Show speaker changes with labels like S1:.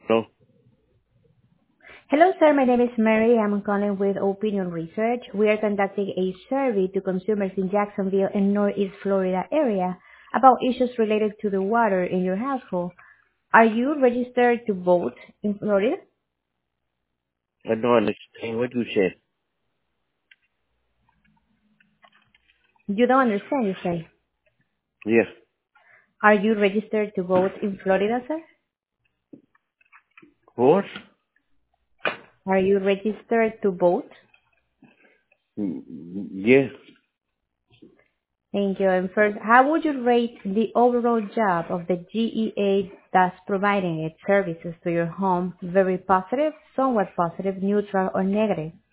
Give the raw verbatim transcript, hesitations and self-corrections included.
S1: No,
S2: Hello, sir. My name is Mary. I'm calling with Opinion Research. We are conducting a survey to consumers in Jacksonville and Northeast Florida area about issues related to the water in your household. Are you registered to vote in Florida?
S1: I don't understand what you said.
S2: You don't understand, you say.
S1: Yes.
S2: Are you registered to vote in Florida, sir?
S1: What?
S2: Are you registered to vote?
S1: Mm, Yes.
S2: Thank you. And first, how would you rate the overall job of the G E A that's providing its services to your home? Very positive, somewhat positive, neutral, or negative?